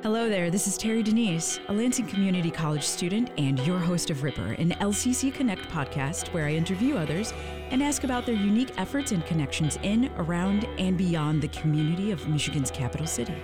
Hello there, this is Terry Denise, a Lansing Community College student and your host of Ripper, an LCC Connect podcast where I interview others and ask about their unique efforts and connections in, around, and beyond the community of Michigan's capital city.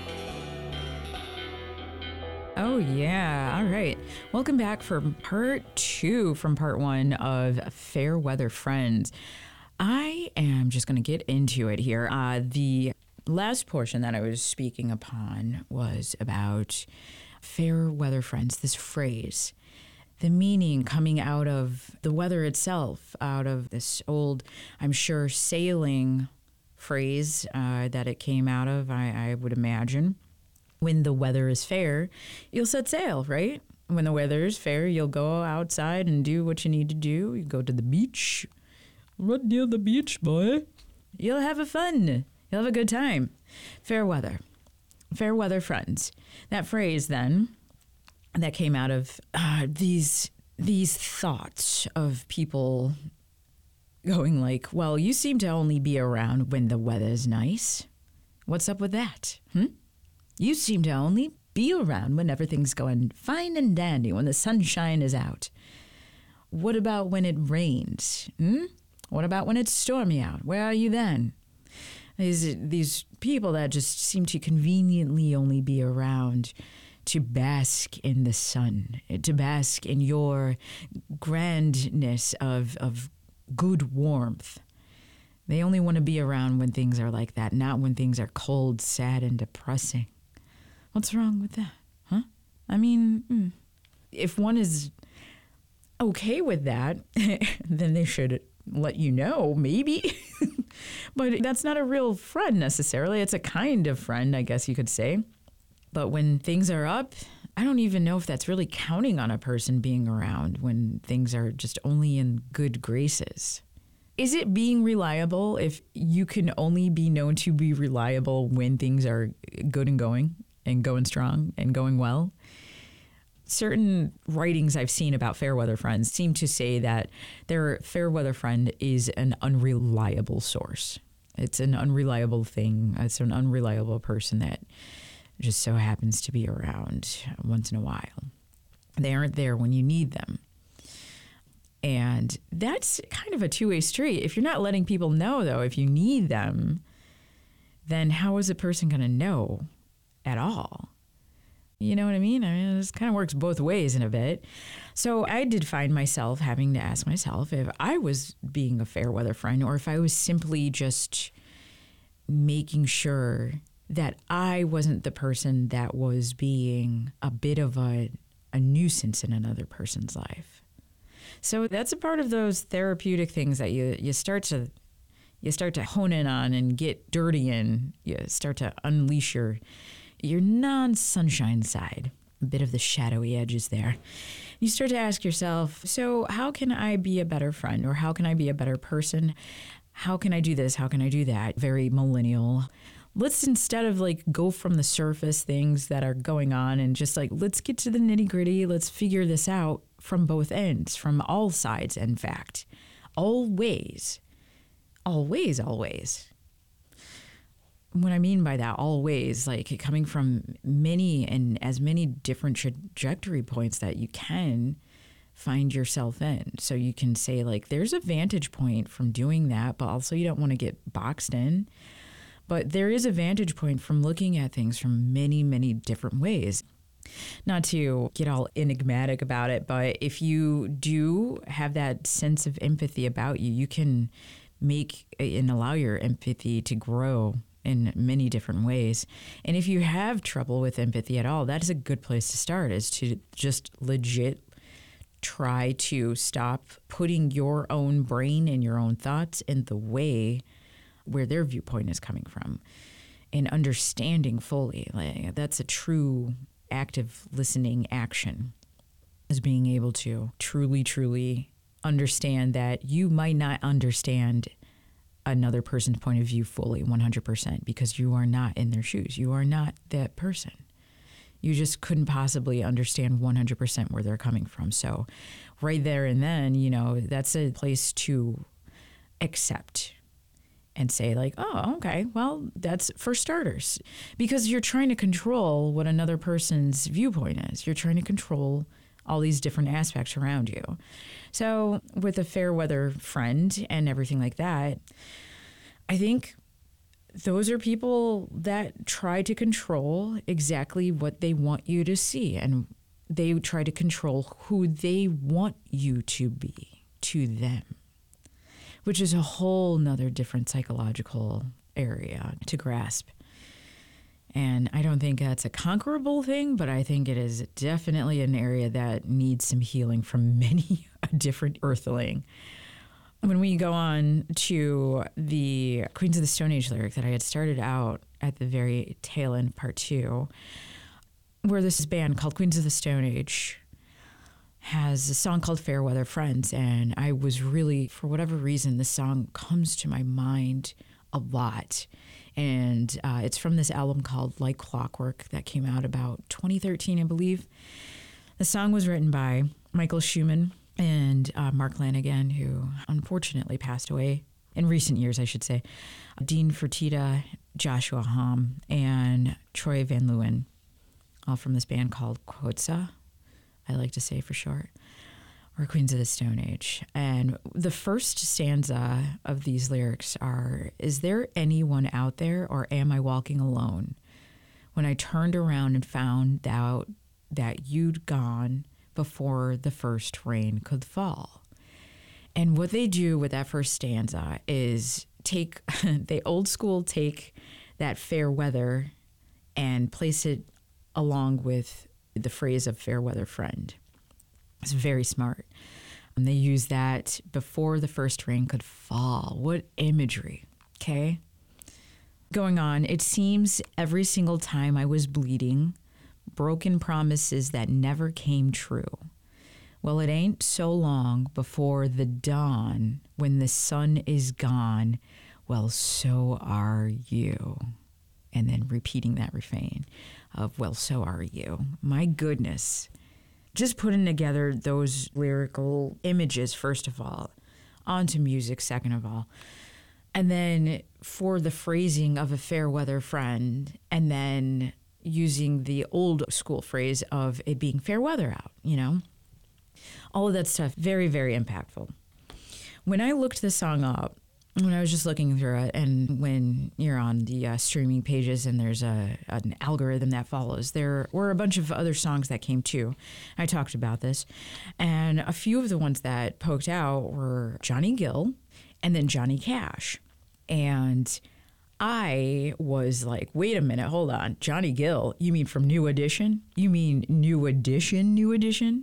Oh yeah, all right. Welcome back for part 2 from part 1 of Fair Weather Friends. I am just going to get into it here. The last portion that I was speaking upon was about fair weather friends, this phrase, the meaning coming out of the weather itself, out of this old, I'm sure, sailing phrase that it came out of, I would imagine. When the weather is fair, you'll set sail, right? When the weather is fair, you'll go outside and do what you need to do. You go to the beach. Right near the beach, boy. You'll have fun. You'll have a good time. Fair weather friends. That phrase then, that came out of these thoughts of people going like, well, you seem to only be around when the weather's nice. What's up with that? You seem to only be around when everything's going fine and dandy, when the sunshine is out. What about when it rains? What about when it's stormy out? Where are you then? These people that just seem to conveniently only be around to bask in the sun, to bask in your grandness of good warmth. They only want to be around when things are like that, not when things are cold, sad, and depressing. What's wrong with that? I mean, if one is okay with that, then they should let you know, maybe. But that's not a real friend necessarily. It's a kind of friend, I guess you could say. But when things are up, I don't even know if that's really counting on a person being around when things are just only in good graces. Is it being reliable if you can only be known to be reliable when things are good and going strong and going well? Certain writings I've seen about fair weather friends seem to say that their fair weather friend is an unreliable source. It's an unreliable thing. It's an unreliable person that just so happens to be around once in a while. They aren't there when you need them. And that's kind of a two-way street. If you're not letting people know, though, if you need them, then how is a person going to know at all? You know what I mean? This kind of works both ways in a bit. So I did find myself having to ask myself if I was being a fair weather friend or if I was simply just making sure that I wasn't the person that was being a bit of a nuisance in another person's life. So that's a part of those therapeutic things that you start to hone in on and get dirty in. You start to unleash your non-sunshine side, a bit of the shadowy edges there. You start to ask yourself, so how can I be a better friend, or how can I be a better person? How can I do this? How can I do that? Very millennial. Let's, instead of go from the surface things that are going on and just let's get to the nitty gritty. Let's figure this out from both ends, from all sides, in fact. Always. Always, always. What I mean by that, always, coming from many and as many different trajectory points that you can find yourself in. So you can say, there's a vantage point from doing that, but also you don't want to get boxed in. But there is a vantage point from looking at things from many, many different ways. Not to get all enigmatic about it, but if you do have that sense of empathy about you, you can make and allow your empathy to grow in many different ways. And if you have trouble with empathy at all, that's a good place to start, is to just legit try to stop putting your own brain and your own thoughts in the way where their viewpoint is coming from, and understanding fully. That's a true active listening action, is being able to truly, truly understand that you might not understand another person's point of view fully 100% because you are not in their shoes. You are not that person. You just couldn't possibly understand 100% where they're coming from. So right there and then, that's a place to accept and say like, oh, okay, well, that's for starters, because you're trying to control what another person's viewpoint is. You're trying to control all these different aspects around you. So with a fair weather friend and everything like that, I think those are people that try to control exactly what they want you to see, and they try to control who they want you to be to them, which is a whole nother different psychological area to grasp. And I don't think that's a conquerable thing, but I think it is definitely an area that needs some healing from many a different earthling. When we go on to the Queens of the Stone Age lyric that I had started out at the very tail end, part 2, where this band called Queens of the Stone Age has a song called Fair Weather Friends. And I was really, for whatever reason, this song comes to my mind a lot. And it's from this album called Like Clockwork that came out about 2013, I believe. The song was written by Michael Schumann and Mark Lanigan, who unfortunately passed away in recent years, I should say. Dean Fertitta, Joshua Homme, and Troy Van Leeuwen, all from this band called Quotza, I like to say for short, or Queens of the Stone Age. And the first stanza of these lyrics are, is there anyone out there, or am I walking alone? When I turned around and found out that you'd gone before the first rain could fall. And what they do with that first stanza is they old school take that fair weather and place it along with the phrase of fair weather friend. It's very smart. And they use that before the first rain could fall. What imagery, okay? Going on, it seems every single time I was bleeding, broken promises that never came true. Well, it ain't so long before the dawn when the sun is gone. Well, so are you. And then repeating that refrain of, well, so are you. My goodness. Just putting together those lyrical images, first of all, onto music, second of all. And then for the phrasing of a fair weather friend, and then using the old school phrase of it being fair weather out, you know? All of that stuff, very, very impactful. When I looked this song up, when I was just looking through it, and when you're on the streaming pages and there's an algorithm that follows, there were a bunch of other songs that came too. I talked about this. And a few of the ones that poked out were Johnny Gill and then Johnny Cash. And I was like, wait a minute, hold on. Johnny Gill, you mean from New Edition? You mean New Edition, New Edition?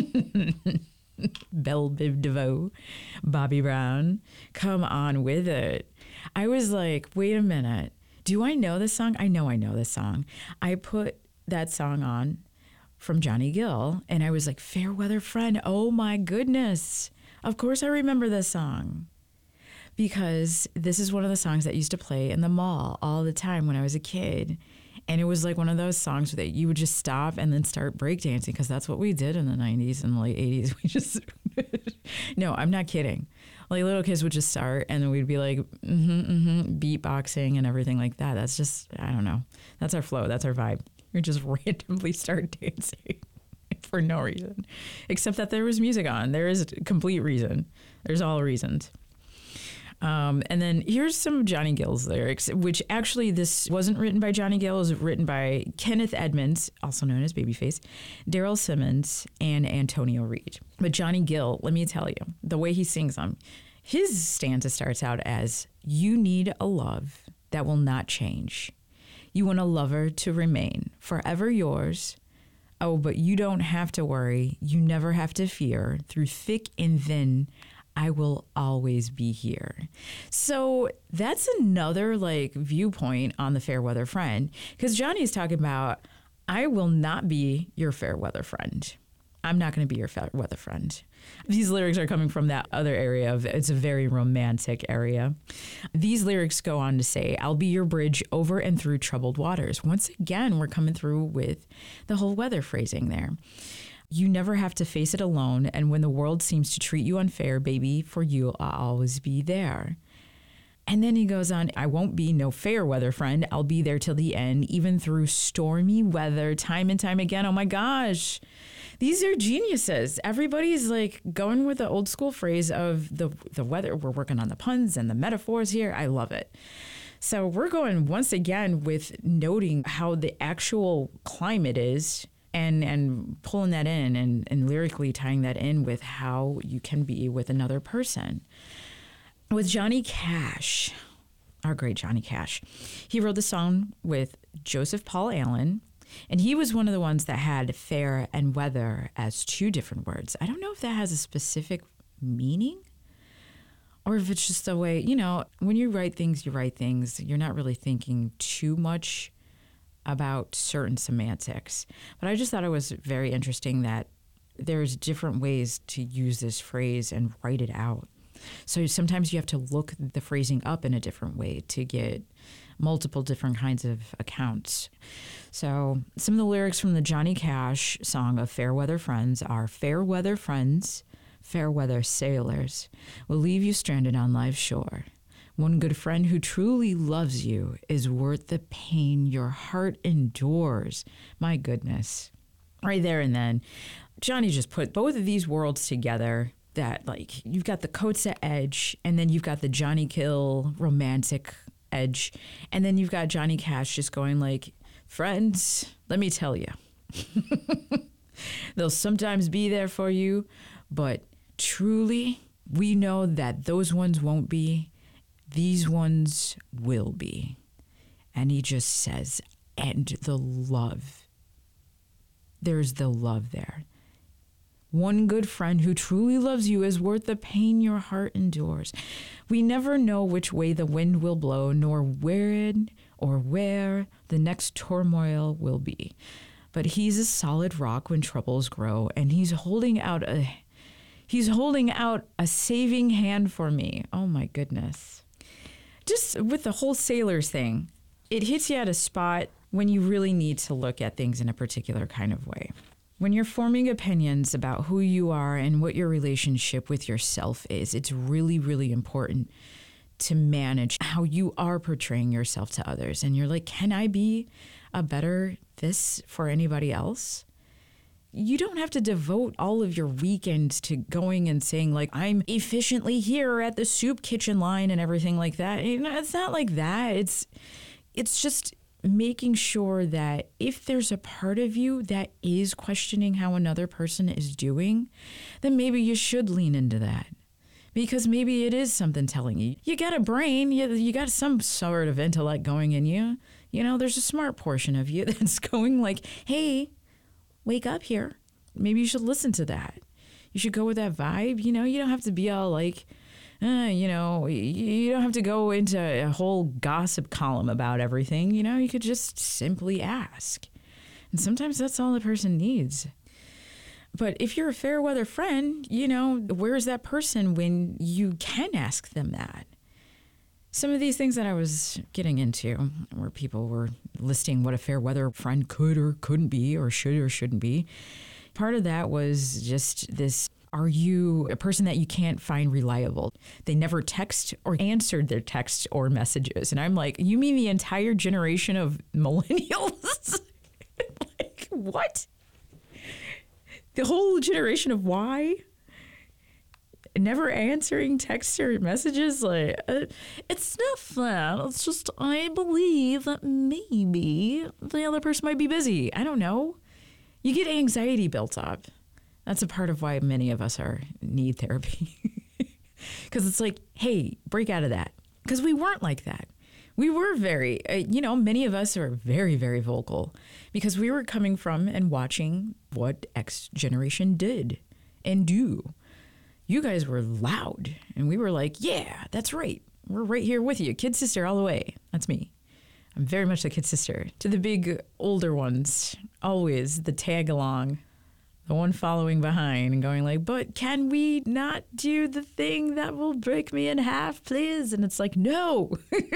Belle Biv DeVoe, Bobby Brown, come on with it. I was like, wait a minute. Do I know this song? I know this song. I put that song on from Johnny Gill, and I was like, Fair Weather Friend. Oh my goodness. Of course I remember this song. Because this is one of the songs that used to play in the mall all the time when I was a kid. And it was like one of those songs that you would just stop and then start breakdancing, because that's what we did in the 90s and the late 80s. We just, no, I'm not kidding. Like little kids would just start and then we'd be like, beatboxing and everything like that. That's just, I don't know. That's our flow. That's our vibe. We just randomly start dancing for no reason, except that there was music on. There is a complete reason. There's all reasons. And then here's some of Johnny Gill's lyrics, which actually this wasn't written by Johnny Gill. It was written by Kenneth Edmonds, also known as Babyface, Daryl Simmons, and Antonio Reed. But Johnny Gill, let me tell you, the way he sings them, his stanza starts out as, you need a love that will not change. You want a lover to remain forever yours. Oh, but you don't have to worry. You never have to fear. Through thick and thin, I will always be here. So that's another like viewpoint on the fair weather friend, because Johnny's talking about, I will not be your fair weather friend. I'm not going to be your fair weather friend. These lyrics are coming from that other area of, it's a very romantic area. These lyrics go on to say, I'll be your bridge over and through troubled waters. Once again, we're coming through with the whole weather phrasing there. You never have to face it alone. And when the world seems to treat you unfair, baby, for you, I'll always be there. And then he goes on, I won't be no fair weather friend. I'll be there till the end, even through stormy weather, time and time again. Oh my gosh. These are geniuses. Everybody's like going with the old school phrase of the weather. We're working on the puns and the metaphors here. I love it. So we're going once again with noting how the actual climate is and pulling that in and lyrically tying that in with how you can be with another person. With Johnny Cash, our great Johnny Cash, he wrote the song with Joseph Paul Allen, and he was one of the ones that had fair and weather as two different words. I don't know if that has a specific meaning or if it's just the way, when you write things, you're not really thinking too much about certain semantics. But I just thought it was very interesting that there's different ways to use this phrase and write it out. So sometimes you have to look the phrasing up in a different way to get multiple different kinds of accounts. So some of the lyrics from the Johnny Cash song of Fair Weather Friends are, fair weather friends, fair weather sailors will leave you stranded on life's shore. One good friend who truly loves you is worth the pain your heart endures. My goodness. Right there and then, Johnny just put both of these worlds together. That like you've got the Kotze edge and then you've got the Johnny Kill romantic edge. And then you've got Johnny Cash just going like, friends, let me tell you, they'll sometimes be there for you, but truly we know that those ones won't be, these ones will be. And he just says, and the love, there's the love there. One good friend who truly loves you is worth the pain your heart endures. We never know which way the wind will blow, nor when or where the next turmoil will be. But he's a solid rock when troubles grow, and he's holding out a saving hand for me. Oh my goodness. Just with the whole sailors thing, it hits you at a spot when you really need to look at things in a particular kind of way. When you're forming opinions about who you are and what your relationship with yourself is, it's really, really important to manage how you are portraying yourself to others. And you're like, can I be a better this for anybody else? You don't have to devote all of your weekends to going and saying like, I'm efficiently here at the soup kitchen line and everything like that. It's not like that. It's just making sure that if there's a part of you that is questioning how another person is doing, then maybe you should lean into that. Because maybe it is something telling you. You got a brain, you got some sort of intellect going in you. There's a smart portion of you that's going like, hey, wake up here. Maybe you should listen to that. You should go with that vibe. You don't have to be all like, you don't have to go into a whole gossip column about everything. You could just simply ask. And sometimes that's all the person needs. But if you're a fair weather friend, where's that person when you can ask them that? Some of these things that I was getting into where people were listing what a fair weather friend could or couldn't be or should or shouldn't be. Part of that was just this. Are you a person that you can't find reliable? They never text or answered their texts or messages. And I'm like, you mean the entire generation of millennials? Like, what? The whole generation of Y? Never answering texts or messages? Like, it's not that. It's just I believe that maybe the other person might be busy. I don't know. You get anxiety built up. That's a part of why many of us need therapy. Because it's like, hey, break out of that. Because we weren't like that. We were very, many of us are very, very vocal because we were coming from and watching what X generation did and do. You guys were loud and we were like, yeah, that's right. We're right here with you. Kid sister all the way. That's me. I'm very much the kid sister. To the big older ones, always the tag along. The one following behind and going like, but can we not do the thing that will break me in half, please? And it's like, no.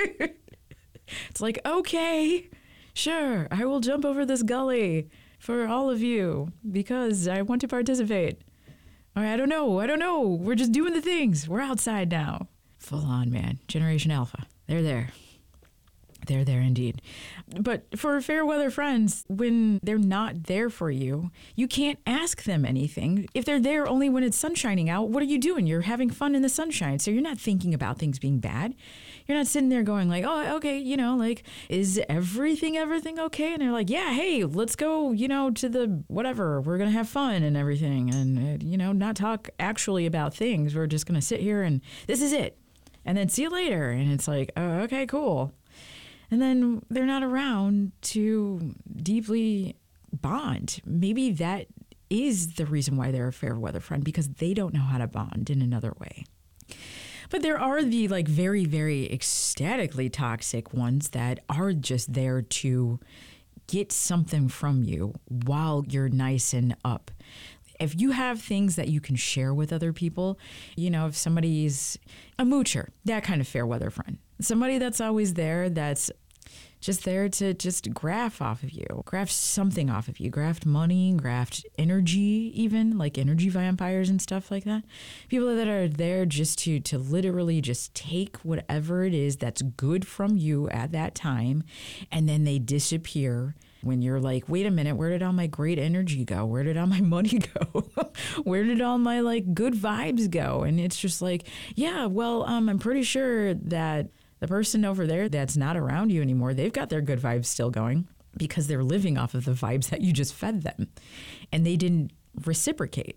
It's like, okay, sure, I will jump over this gully for all of you because I want to participate. Or I don't know. We're just doing the things. We're outside now. Full on, man. Generation Alpha. They're there. They're there indeed. But for fair weather friends, when they're not there for you, you can't ask them anything. If they're there only when it's sun shining out, what are you doing? You're having fun in the sunshine. So you're not thinking about things being bad. You're not sitting there going like, oh, okay, like, is everything okay? And they're like, yeah, hey, let's go, to the whatever. We're going to have fun and everything. And, not talk actually about things. We're just going to sit here and this is it. And then see you later. And it's like, oh, okay, cool. And then they're not around to deeply bond. Maybe that is the reason why they're a fair weather friend, because they don't know how to bond in another way. But there are the very, very ecstatically toxic ones that are just there to get something from you while you're nice and up. If you have things that you can share with other people, if somebody's a moocher, that kind of fair weather friend, somebody that's always there, that's just there to just graft off of you, graft something off of you, graft money, graft energy, even like energy vampires and stuff like that. People that are there just to literally just take whatever it is that's good from you at that time, and then they disappear when you're like, wait a minute, where did all my great energy go? Where did all my money go? Where did all my good vibes go? And it's just like, yeah, well, I'm pretty sure that the person over there that's not around you anymore, they've got their good vibes still going because they're living off of the vibes that you just fed them, and they didn't reciprocate.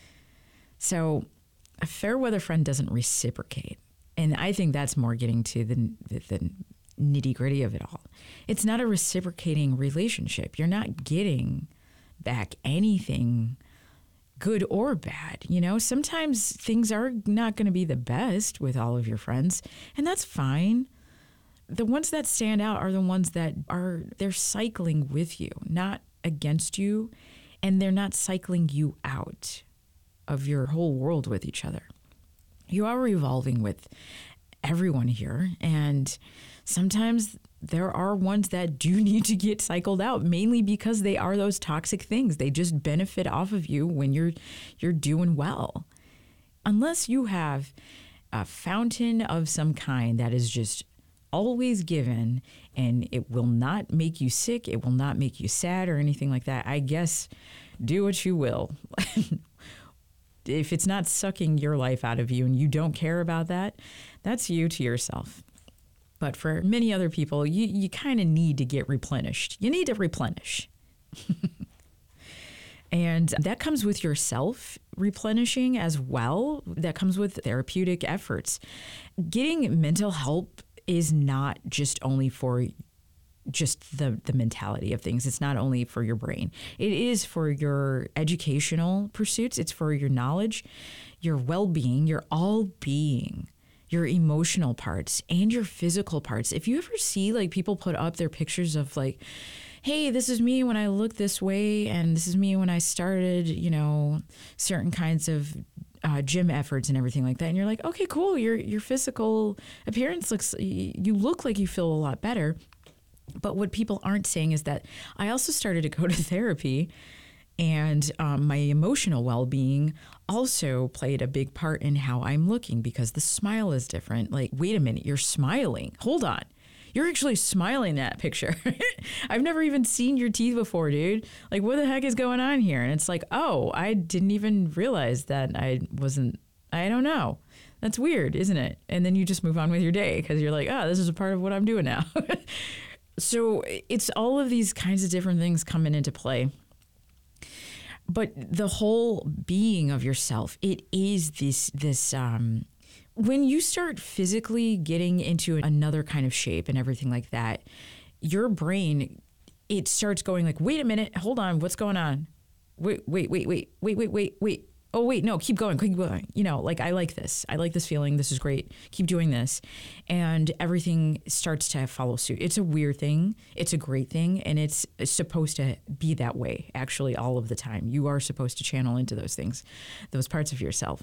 So a fair weather friend doesn't reciprocate. And I think that's more getting to the nitty gritty of it all. It's not a reciprocating relationship. You're not getting back anything good or bad. Sometimes things are not going to be the best with all of your friends, and that's fine. The ones that stand out are the ones that they're cycling with you, not against you, and they're not cycling you out of your whole world with each other. You are evolving with everyone here, and sometimes there are ones that do need to get cycled out, mainly because they are those toxic things. They just benefit off of you when you're doing well. Unless you have a fountain of some kind that is just always given, and it will not make you sick, it will not make you sad or anything like that, I guess do what you will. If it's not sucking your life out of you and you don't care about that, that's you to yourself. But for many other people, you kind of need to get replenished. You need to replenish. And that comes with yourself replenishing as well. That comes with therapeutic efforts. Getting mental help is not just only for just the mentality of things. It's not only for your brain. It is for your educational pursuits. It's for your knowledge, your well-being, your all-being, your emotional parts, and your physical parts. If you ever see people put up their pictures of hey, this is me when I look this way, and this is me when I started, certain kinds of gym efforts and everything like that. And you're like, okay, cool. Your physical appearance you look like you feel a lot better. But what people aren't saying is that I also started to go to therapy, and my emotional well-being also played a big part in how I'm looking, because the smile is different. Wait a minute, you're smiling. Hold on. You're actually smiling in that picture. I've never even seen your teeth before, dude. What the heck is going on here? And it's oh, I didn't even realize that I don't know. That's weird, isn't it? And then you just move on with your day because you're oh, this is a part of what I'm doing now. So it's all of these kinds of different things coming into play. But the whole being of yourself, it is this when you start physically getting into another kind of shape and everything like that, your brain, it starts going wait a minute, hold on, what's going on? Wait. Oh, wait, no, keep going. I like this. I like this feeling. This is great. Keep doing this. And everything starts to follow suit. It's a weird thing. It's a great thing. And it's supposed to be that way, actually, all of the time. You are supposed to channel into those things, those parts of yourself.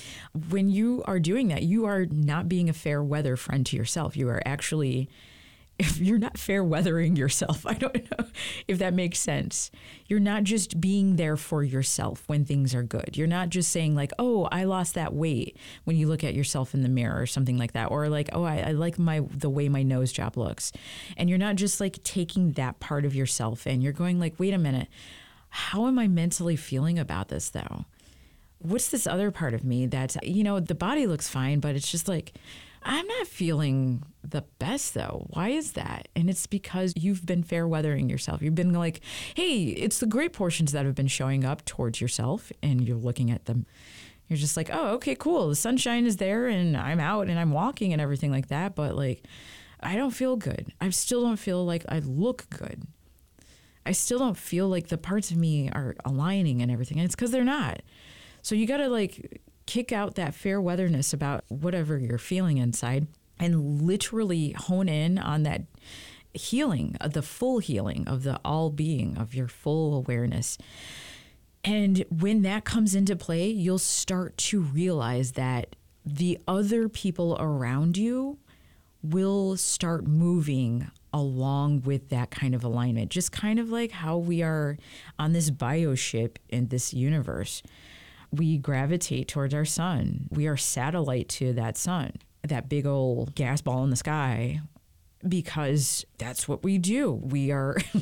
When you are doing that, you are not being a fair weather friend to yourself. You are actually if you're not fair weathering yourself. I don't know if that makes sense. You're not just being there for yourself when things are good. You're not just saying like, oh, I lost that weight when you look at yourself in the mirror or something like that. Or like, oh, I like the way my nose job looks. And you're not just like taking that part of yourself and you're going like, wait a minute, how am I mentally feeling about this though? What's this other part of me that's, the body looks fine, but it's just like, I'm not feeling the best though. Why is that? And it's because you've been fair weathering yourself. You've been like, hey, it's the great portions that have been showing up towards yourself and you're looking at them. You're just like, oh, okay, cool. The sunshine is there and I'm out and I'm walking and everything like that. But like, I don't feel good. I still don't feel like I look good. I still don't feel like the parts of me are aligning and everything. And it's because they're not. So you got to like kick out that fair weatherness about whatever you're feeling inside and literally hone in on that healing, the full healing of the all being of your full awareness. And when that comes into play, you'll start to realize that the other people around you will start moving along with that kind of alignment, just kind of like how we are on this bioship in this universe. We gravitate towards our sun. We are satellite to that sun, that big old gas ball in the sky, because that's what we do. We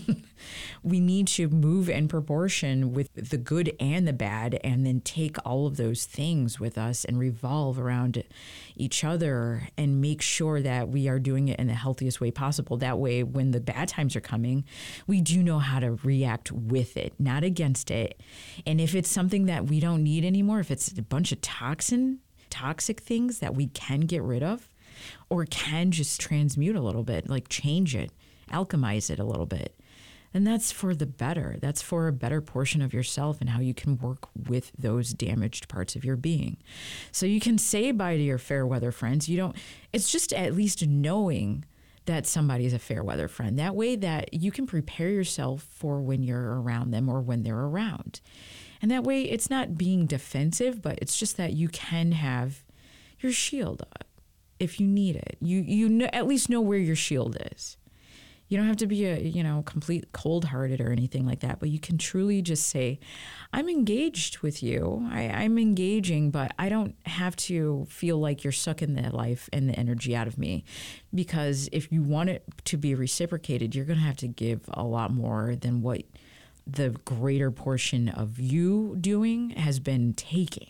need to move in proportion with the good and the bad, and then take all of those things with us and revolve around each other and make sure that we are doing it in the healthiest way possible. That way, when the bad times are coming, we do know how to react with it, not against it. And if it's something that we don't need anymore, if it's a bunch of toxic things that we can get rid of, or can just transmute a little bit, like change it, alchemize it a little bit. And that's for the better. That's for a better portion of yourself and how you can work with those damaged parts of your being. So you can say bye to your fair weather friends. It's just at least knowing that somebody's a fair weather friend. That way that you can prepare yourself for when you're around them or when they're around. And that way it's not being defensive, but it's just that you can have your shield up. If you need it, you know, at least know where your shield is. You don't have to be a complete cold-hearted or anything like that, but you can truly just say, I'm engaged with you. I'm engaging, but I don't have to feel like you're sucking the life and the energy out of me. Because if you want it to be reciprocated, you're going to have to give a lot more than what the greater portion of you doing has been taking.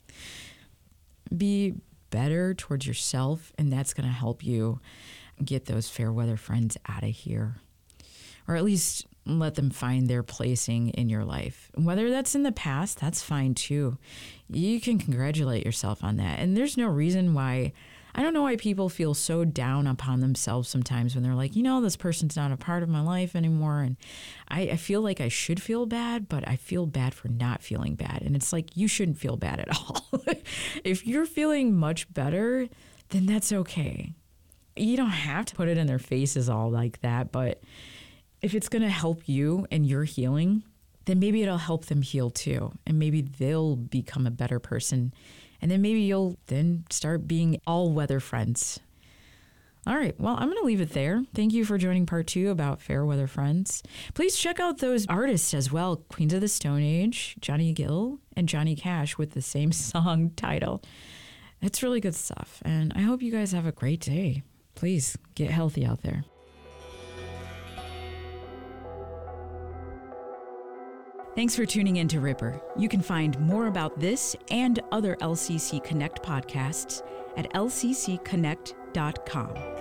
Be better towards yourself, and that's going to help you get those fair weather friends out of here, or at least let them find their placing in your life. Whether that's in the past, that's fine too. You can congratulate yourself on that. And there's no reason why, I don't know why people feel so down upon themselves sometimes when they're like, this person's not a part of my life anymore. And I feel like I should feel bad, but I feel bad for not feeling bad. And it's like, you shouldn't feel bad at all. If you're feeling much better, then that's okay. You don't have to put it in their faces all like that, but if it's going to help you and your healing, then maybe it'll help them heal too. And maybe they'll become a better person. And then maybe you'll then start being all weather friends. All right. Well, I'm going to leave it there. Thank you for joining part 2 about fair weather friends. Please check out those artists as well. Queens of the Stone Age, Johnny Gill and Johnny Cash with the same song title. It's really good stuff. And I hope you guys have a great day. Please get healthy out there. Thanks for tuning in to Ripper. You can find more about this and other LCC Connect podcasts at lccconnect.com.